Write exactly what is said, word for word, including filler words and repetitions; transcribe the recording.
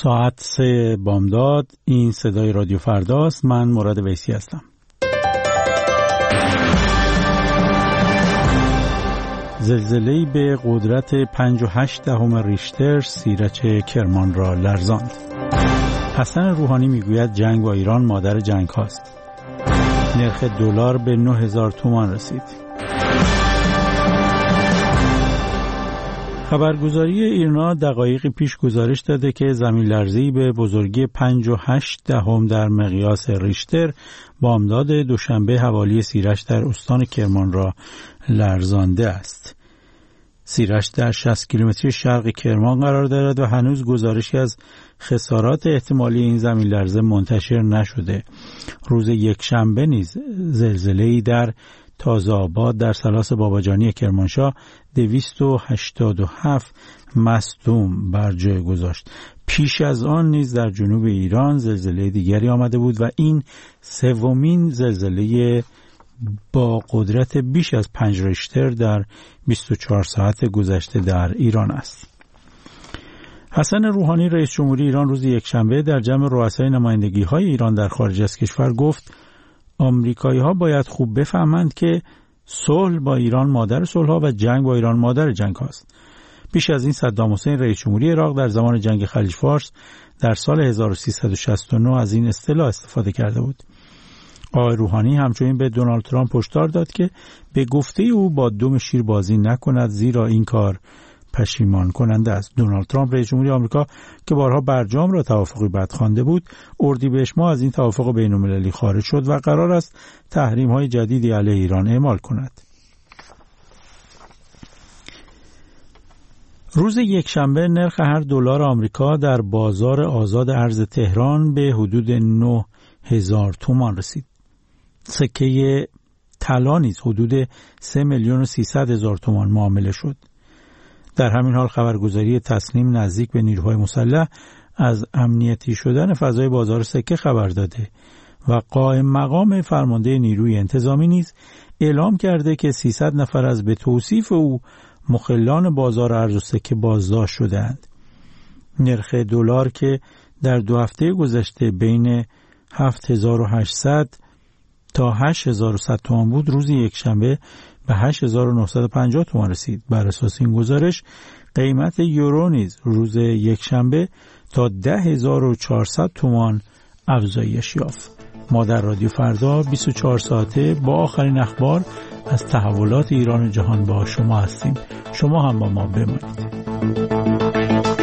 ساعت سه بامداد. این صدای رادیو فرداست. من مراد ویسی هستم. زلزله‌ای به قدرت پنج و هشت دهم ریشتر سیرچ کرمان را لرزاند. حسن روحانی میگوید جنگ با ایران مادر جنگ هاست. نرخ دلار به نه هزار تومان رسید. خبرگزاری ایرنا دقایقی پیش گزارش داده که زمین لرزه‌ای به بزرگی پنج و هشت دهم در مقیاس ریشتر بامداد دوشنبه حوالی سیرش در استان کرمان را لرزانده است. سیرش در شصت کیلومتری شرق کرمان قرار دارد و هنوز گزارشی از خسارات احتمالی این زمین لرزه منتشر نشده. روز یکشنبه نیز زلزله‌ای در تازه آباد در سلاس باباجانی کرمانشاه دویست و هشتاد و هفت مصدوم بر جای گذاشت. پیش از آن نیز در جنوب ایران زلزله دیگری آمده بود و این سومین زلزله با قدرت بیش از پنج ریشتر در بیست و چهار ساعت گذشته در ایران است. حسن روحانی رئیس جمهوری ایران روز یکشنبه در جمع رؤسای نمایندگی‌های ایران در خارج از کشور گفت آمریکایی‌ها باید خوب بفهمند که صلح با ایران مادر صلح‌ها و جنگ با ایران مادر جنگ هاست. پیش از این صدام حسین رئیس جمهوری عراق در زمان جنگ خلیج فارس در سال هزار و سیصد و شصت و نه از این اصطلاح استفاده کرده بود. آقای روحانی همچنین به دونالد ترامپ هشدار داد که به گفته او با دم شیر بازی نکند، زیرا این کار پشیمان کننده است. دونالد ترامپ رئیس جمهوری آمریکا که بارها برجام را توافقی بد خوانده بود، اردیبهشت ماه از این توافق بین‌المللی خارج شد و قرار است تحریم‌های جدیدی علیه ایران اعمال کند. روز یکشنبه نرخ هر دلار آمریکا در بازار آزاد ارز تهران به حدود نه هزار تومان رسید. سکه طلا نیز حدود سه میلیون و سیصد هزار تومان معامله شد. در همین حال خبرگزاری تسنیم نزدیک به نیروهای مسلح از امنیتی شدن فضای بازار سکه خبر داده و قائم مقام فرمانده نیروی انتظامی نیز اعلام کرده که سیصد نفر از به توصیف او مخلان بازار ارز و سکه بازداشت شدند. نرخ دلار که در دو هفته گذشته بین هفت هزار و هشتصد تا هشت هزار و صد تومان بود، روز یکشنبه به هشت هزار و نهصد و پنجاه تومان رسید. بر اساس این گزارش قیمت یورو نیز روز یکشنبه تا ده هزار و چهارصد تومان افزایش یافت. ما در رادیو فردا بیست و چهار ساعته با آخرین اخبار از تحولات ایران و جهان با شما هستیم. شما هم با ما بمانید.